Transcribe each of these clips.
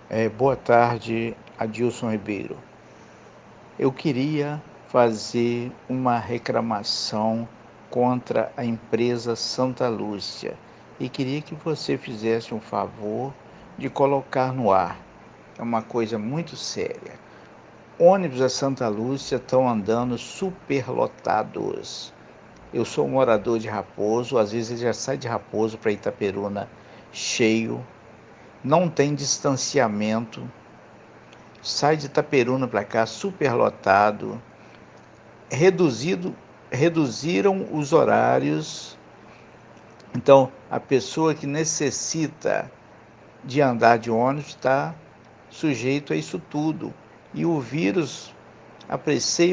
Boa tarde, Adilson Ribeiro. Eu queria fazer uma reclamação contra a empresa Santa Lúcia e queria que você fizesse um favor de colocar no ar. É uma coisa muito séria. Ônibus da Santa Lúcia estão andando superlotados. Eu sou um morador de Raposo, às vezes ele já sai de Raposo para Itaperuna cheio, não tem distanciamento. Sai de Itaperuna para cá superlotado, reduziram os horários. Então, a pessoa que necessita de andar de ônibus está sujeito a isso tudo. E o vírus aprecia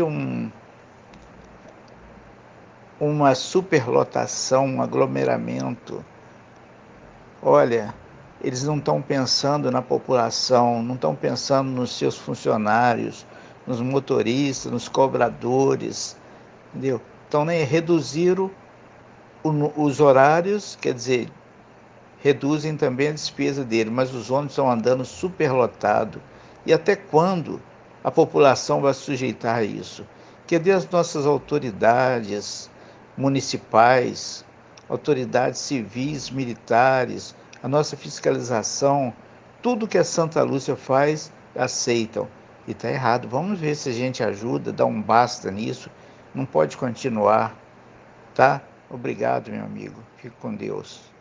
uma superlotação, um aglomeramento. Olha, eles não estão pensando na população, não estão pensando nos seus funcionários, nos motoristas, nos cobradores, entendeu? Então, nem reduziram os horários, quer dizer, reduzem também a despesa dele, mas os ônibus estão andando superlotado. E até quando a população vai se sujeitar a isso? Cadê as nossas autoridades municipais, autoridades civis, militares, a nossa fiscalização? Tudo que a Santa Lúcia faz, aceitam. E está errado. Vamos ver se a gente ajuda, dá um basta nisso. Não pode continuar, tá? Obrigado, meu amigo. Fique com Deus.